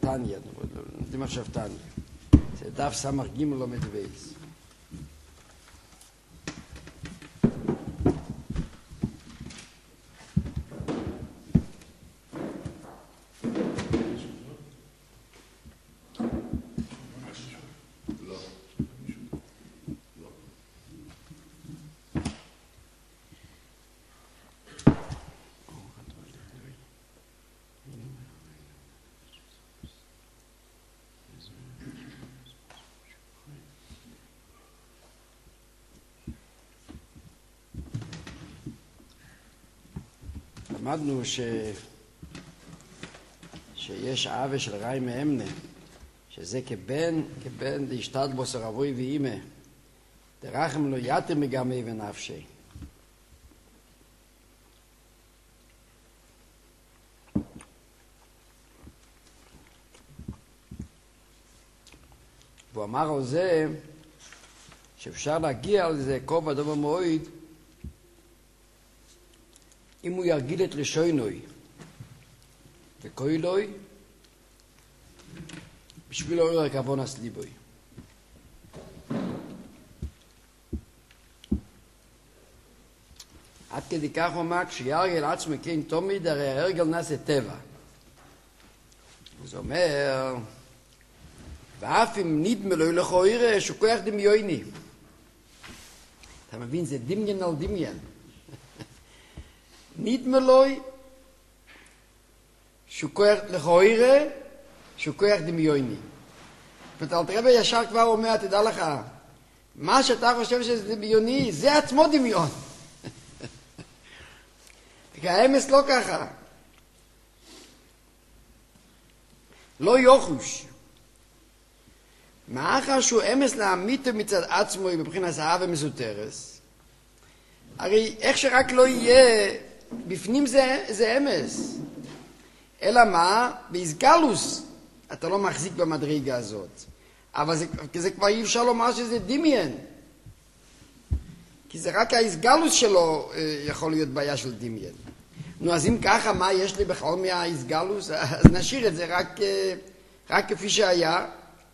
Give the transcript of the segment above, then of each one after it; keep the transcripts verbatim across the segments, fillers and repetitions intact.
תניא, נותנים עכשיו תניא. זה דף סמך ג' לומד בייס. למדנו ש... שיש אבא של ראי מאמנה, שזה כבן, כבן דהשתדלוס רבוי ואימא, דרחם לו יתר מגמי ונפשי. והוא אמר על זה שאפשר להגיע על זה כה בדוב המועד אם הוא ירגיל את לשוינוי וקוילוי בשביל לא יראה כבון הסליבוי. עד כדי כך הוא אמר, כשירגל עצמו כן תמיד, הרי הרגל נעשה טבע. זה אומר, ואף אם נדמה לו לכו יראה, שכוח דמיוני. אתה מבין, זה דמיין על דמיין. נדמה לו, שכוח לכו יראה, שכוח דמיוני. ותלת רבי ישר כבר אומר, תדע לך, מה שאתה חושב שזה דמיוני, זה עצמו דמיון. כי האמס לא ככה. לא יוחוש. מאחר שהוא אמס להעמיתו מצד עצמו בבחינת אהבה מסותרס, הרי איך שרק לא יהיה, בפנים זה, זה אמס. אלא מה? באיסגלוס אתה לא מחזיק במדרגה הזאת. אבל זה, זה כבר אי אפשר לומר שזה דמיין. כי זה רק האיסגלוס שלו יכול להיות בעיה של דמיין. נו, אז אם ככה, מה יש לי בכלל מהאיסגלוס? אז נשאיר את זה רק, רק כפי שהיה.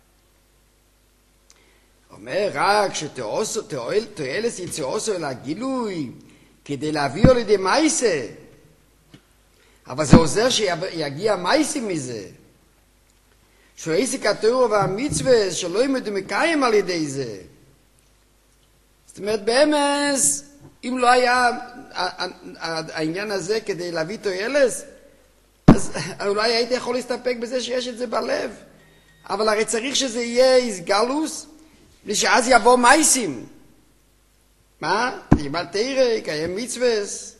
אומר רק שתועלס יצאוסו אל הגילוי כדי להביאו לידי מייסה. אבל זה עוזר שיגיע מייסי מזה. שעסק התורה והמצווה שלא ילמדו מקיים על ידי זה. זאת אומרת, באמס, אם לא היה העניין הזה כדי להביא תועלת, אז אולי הייתי יכול להסתפק בזה שיש את זה בלב. אבל הרי צריך שזה יהיה איסגלוס, ושאז יבוא מייסים. מה? תלמד תורה, קיים מצווה.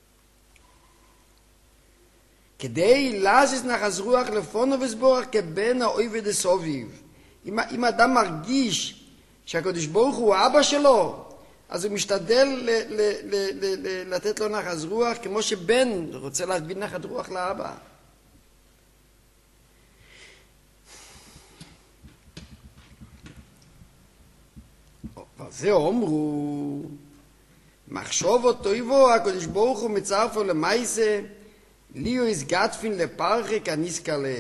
כדי להזיז נחס רוח לפונו וסבורך כבן האויב דסוביב. אם, אם אדם מרגיש שהקדוש ברוך הוא אבא שלו, אז הוא משתדל ל, ל, ל, ל, ל, לתת לו נחס רוח כמו שבן רוצה להביא נחת רוח לאבא. אבל זה אומרו, מחשוב אותו יבוא, הקדוש ברוך הוא מצרפו למייסה, ליו איז גטפין לפרחי כניסקלה.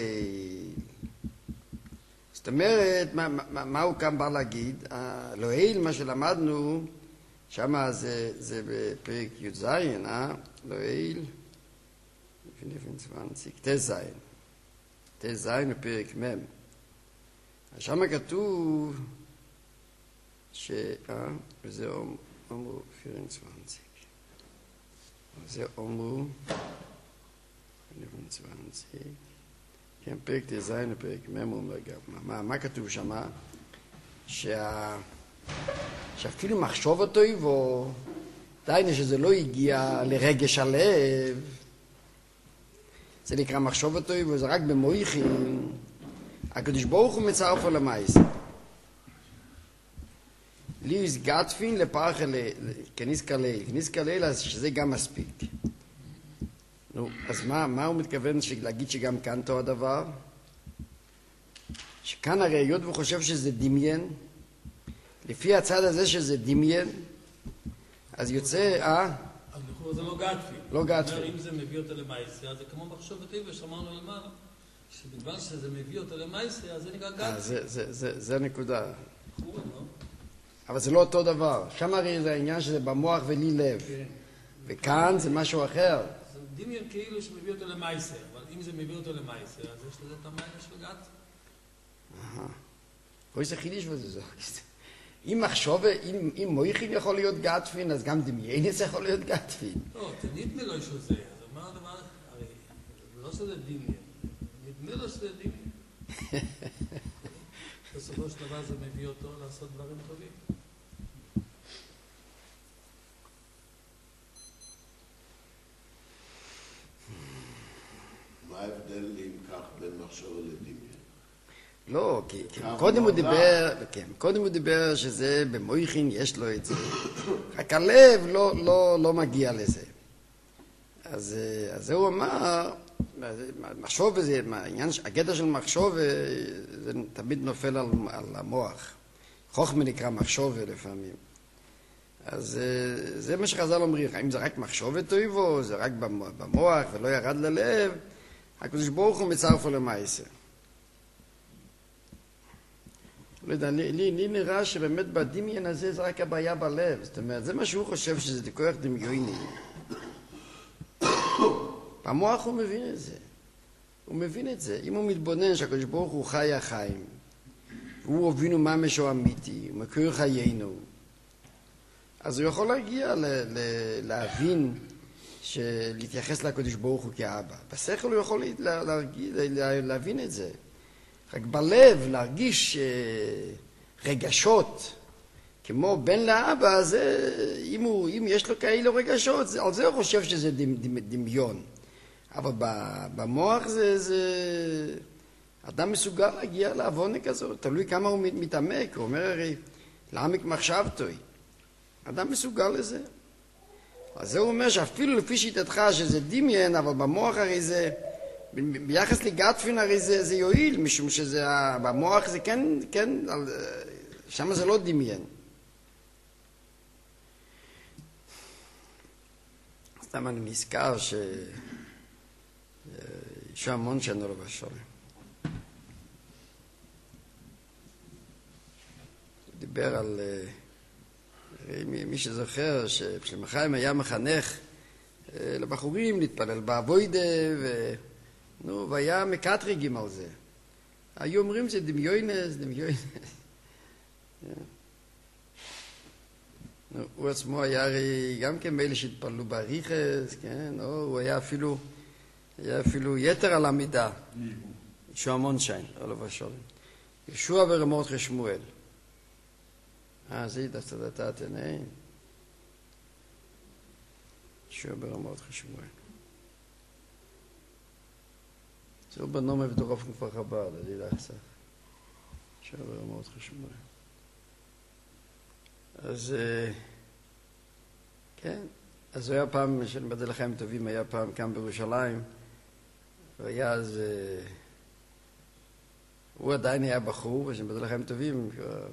זאת אומרת, מה, מה, מה הוא כאן בא להגיד? אלוהיל, מה שלמדנו, שמה זה, זה בפרק י"ז, אה? אלוהיל, תז, תז בפרק מ'. שמה כתוב, ש... אה? וזה אומרו vierundzwanzig. זה אומרו vierundzwanzig. כן, פרק תזיין ופרק מ' אומר גם. מה, מה כתוב שמה? שה... שאפילו מחשוב אותו יבוא, דיינה שזה לא הגיע לרגש הלב. זה נקרא מחשוב אותו יבוא, זה רק במויכים. הקדוש ברוך הוא מצרף על המייס. ליוס גטפין לפרח כניס כליל. כניס כליל, אז שזה גם מספיק. נו, אז מה, מה הוא מתכוון להגיד שגם כאן אותו הדבר? שכאן הרי היות והוא חושב שזה דמיין, לפי הצד הזה שזה דמיין, אז יוצא, אה? אז לכאורה זה לא גטפין. לא גטפין. אם זה מביא אותה למעשה, אז זה כמו מחשוב הטבע שאמרנו למעלה, שבגלל שזה מביא אותו למעשה, אז זה נקרא אה, גת. זה, זה, זה, זה הנקודה. חורבן, לא? אבל זה לא אותו דבר. שם הרי זה העניין שזה במוח ולי לב. כן. וכאן זה משהו אחר. זה דמיון כאילו שמביא אותו למעשה, אבל אם זה מביא אותו למעשה, אז יש לזה את המעלה של גת. אהה. רואה זה חידיש וזה זה. אם מחשוב, אם, אם מויכין יכול להיות גטפין, אז גם דמיינס יכול להיות גטפין. לא, נדמה לו שזה, אז מה הדבר, הרי זה לא שזה דמיון, נדמה לו שזה דמיון. בסופו של דבר זה מביא אותו לעשות דברים טובים. מה ההבדל אם כך בין מחשבה לדמיון? לא, כי, כי קודם הוא דיבר, כן, קודם הוא דיבר שזה במויכין יש לו את זה. רק הלב לא, לא, לא מגיע לזה. אז, אז זה הוא אמר, מחשוב זה, העניין, הגדר של מחשוב זה תמיד נופל על, על המוח. חוכמה נקרא מחשוב לפעמים. אז זה מה שחז"ל אומרים, אם זה רק מחשוב טויבו, זה רק במוח ולא ירד ללב, הקדוש ברוך הוא מצרפו למעשה. לא יודע, לי, לי, לי נראה שבאמת בדמיין הזה זה רק הבעיה בלב. זאת אומרת, זה מה שהוא חושב שזה כוח דמיוני. במוח הוא מבין את זה. הוא מבין את זה. אם הוא מתבונן שהקדוש ברוך הוא חי החיים, והוא הבינו מה משהו אמיתי, הוא מכיר חיינו, אז הוא יכול להגיע ל, ל, להבין, להתייחס לקדוש ברוך הוא כאבא. בשכל הוא יכול לה, להרגיש, לה, להבין את זה. רק בלב להרגיש רגשות כמו בן לאבא, זה, אם, הוא, אם יש לו כאלו רגשות, זה, על זה הוא חושב שזה דמיון. אבל במוח זה, זה... אדם מסוגל להגיע לעוונה כזאת, תלוי כמה הוא מתעמק. הוא אומר הרי, לעמק מחשבתוי. אדם מסוגל לזה. אז זה הוא אומר שאפילו לפי שיטתך שזה דמיין, אבל במוח הרי זה... ביחס לגטפין הרי זה, זה יועיל, משום שזה, במוח זה כן, כן, שם זה לא דמיין. סתם אני נזכר ש... יש המון שנה לא בשולם. הוא דיבר על... מי שזוכר שפשלמחיים היה מחנך לבחורים להתפלל בעבודה ו... נו, והיה מקטרגים על זה. היו אומרים זה דמיונס, דמיונס. נו, הוא עצמו היה הרי גם כן מאלה שהתפללו בריחס, כן? או, הוא היה אפילו, היה אפילו יתר על המידה. ישוע מונשיין, עולו ושולם. ישוע ורמות חשמואל. אה, זה ידעת דעת עיניים. ישוע ברמות חשמואל. זה בנומה ודורף כבר חב"ד, אז ידע קצת. שעבר מאוד חשוב. אז כן, אז הוא היה פעם, של מדע לחיים טובים, היה פעם כאן בירושלים, והיה אז, הוא עדיין היה בחור, ושל מדע לחיים טובים,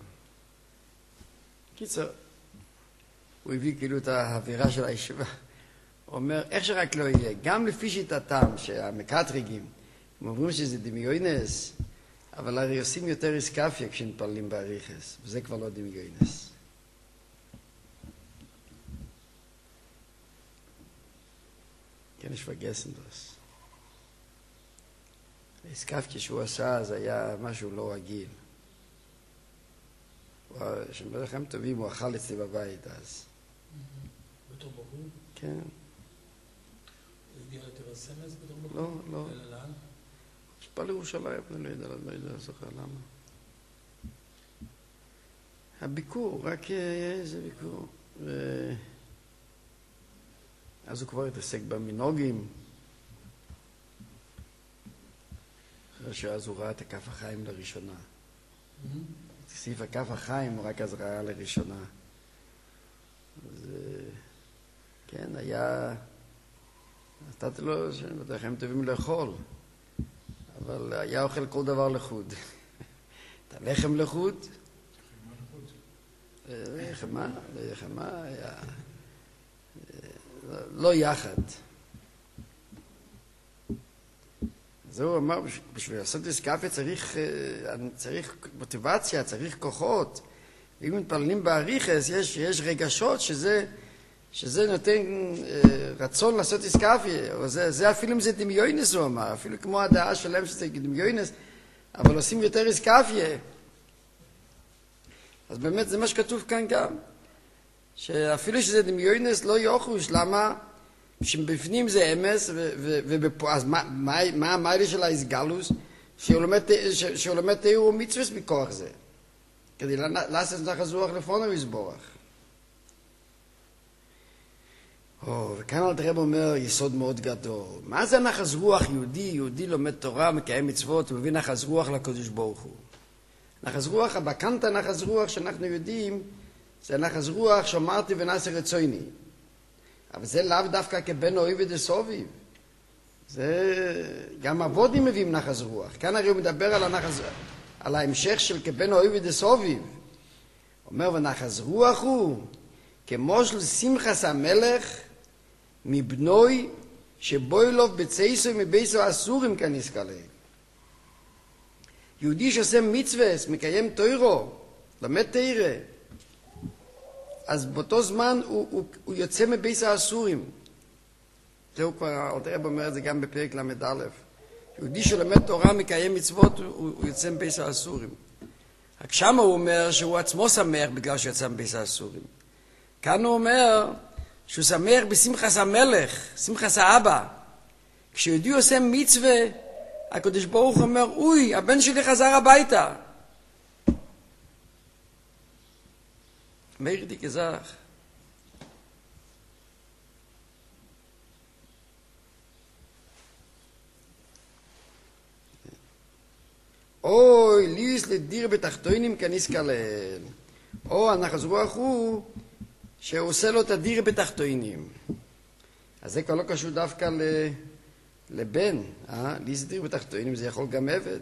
קיצר, הוא הביא כאילו את האווירה של הישיבה. הוא אומר, איך שרק לא יהיה, גם לפי שיטתם, שהמקטרגים, הם אומרים שזה דמיונס, אבל הרי עושים יותר איסקפיה כשנתפללים באריכס, וזה כבר לא דמיונס. כן, יש וגסן דוס. האיסקפיה שהוא עשה, זה היה משהו לא רגיל. כשמלכם טובים הוא אכל אצלי בבית אז. בתור בחור? כן. הוא הגיע יותר סמס בתור בחור? לא, לא. אלא לאן? שפע לירושלים, אני לא יודע, לא יודע, זוכר למה. הביקור, רק איזה ביקור. ו... אז הוא כבר התעסק במנהוגים. אחרי שאז הוא ראה את הכף החיים לראשונה. סעיף הכף החיים הוא רק אז ראה לראשונה. אז כן, היה... נתתי לו שהם טובים לאכול. אבל היה אוכל כל דבר לחוד. את הלחם לחוד. לחמה, לחמה היה... לא יחד. אז הוא אמר, בשביל לעשות איסקפיה צריך, צריך מוטיבציה, צריך כוחות. ואם מתפללים באריכס, יש, יש רגשות שזה, שזה נותן רצון לעשות איסקפיה. זה, זה אפילו אם זה דמיונס, הוא אמר, אפילו כמו הדעה שלהם שזה דמיונס, אבל עושים יותר איסקפיה. אז באמת זה מה שכתוב כאן גם. שאפילו שזה דמיונס לא יוחוש, למה? שבפנים זה אמס, אז מה המיילה של האיסגלוס? שהוא לומד תאיר ומצווס מכוח זה. כדי לעשות נחס רוח לפונו יסבורך. וכאן אל תראה אומר יסוד מאוד גדול. מה זה נחס רוח יהודי? יהודי לומד תורה, מקיים מצוות, ומביא נחס רוח לקדוש ברוך הוא. נחס רוח, הבקנת נחס רוח שאנחנו יודעים, זה נחס רוח שאמרתי ונעשה רצויני. אבל זה לאו דווקא כבן אוהב דסוביב. זה גם אבודים מביאים נחס רוח. כאן הרי הוא מדבר על, הנחס, על ההמשך של כבן אוהב דסוביב. אומר ונחס רוח הוא כמו של שמחס המלך מבנוי שבוי לו בצייסו מבייסו אסורים כניסקלה. יהודי שעושה מצווס, מקיים תוירו, למד תירה. אז באותו זמן הוא, הוא, הוא יוצא מבייס האסורים. זהו כבר, אל תראה אומר את זה גם בפרק למד א'. יהודי שלמד תורה, מקיים מצוות, הוא, הוא יוצא מבייס האסורים. רק שם הוא אומר שהוא עצמו שמח בגלל שהוא יצא מבייס האסורים. כאן הוא אומר שהוא שמח בשמחס המלך, שמחס האבא. כשיהודי עושה מצווה, הקדוש ברוך הוא אומר, אוי, הבן שלי חזר הביתה. מאיר די גזח. אוי, ליס לדיר בתחתונים כניסקלל. או הנחס רוח הוא שעושה לו את הדיר בתחתונים. אז זה כבר לא קשור דווקא ל... לבן. אה? ליס לדיר בתחתונים זה יכול גם עבד.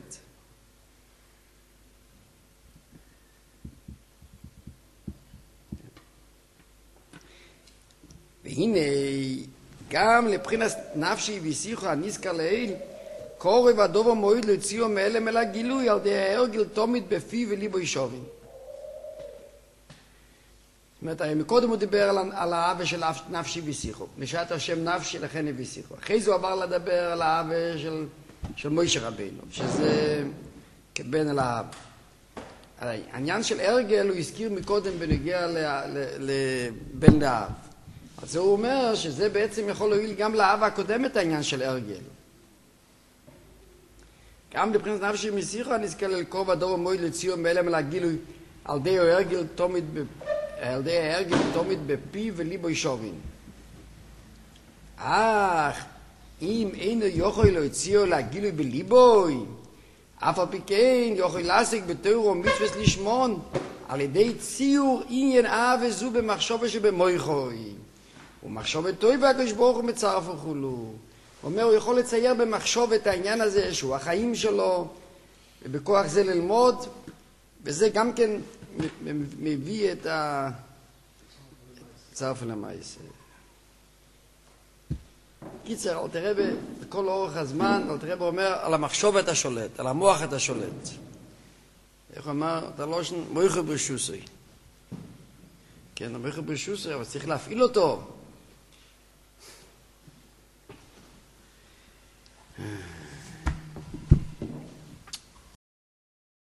והנה, גם לבחינת נפשי ושיחו הניסקה לעיל, קורא ודובו מועיד להוציאו מאלם אל הגילוי על די ההרגל תומית בפי וליבו ישובין. זאת אומרת, הרי מקודם הוא דיבר על, על האהבה של נפשי ושיחו. נשארת השם נפשי לכן ושיחו. אחרי זה הוא עבר לדבר על האהבה של, של מוישה רבינו, שזה כבן אל האהבה. הרי העניין של הרגל הוא הזכיר מקודם בנגיע לבן לאהב. אז הוא אומר שזה בעצם יכול להועיל גם לאהבה הקודמת העניין של הרגל. גם לבחינת נפשי משיחו הנזכה ללקוב הדור המועיד לציון מאלם אל הגילוי על די ההרגל תומית על די ההרגל תומית בפי וליבו ישובין. אך אם אינו יכול להוציאו לגילוי בליבוי, אף על פי כן יכול להשיג בתורה ומצוות לשמון על ידי ציור עניין אהבה זו במחשבה שבמויכוי. ומחשבת טובה הקדוש ברוך הוא מצרף וכולו. הוא אומר, הוא יכול לצייר במחשב את העניין הזה, שהוא החיים שלו, ובכוח זה ללמוד, וזה גם כן מביא את הצרף למעשה. קיצר, אל תראה בכל אורך הזמן, אל תראה אומר, על המחשב אתה שולט, על המוח אתה שולט. איך אמר, אתה לא שן, מויכה ברשוסי. כן, מויכה ברשוסי, אבל צריך להפעיל אותו.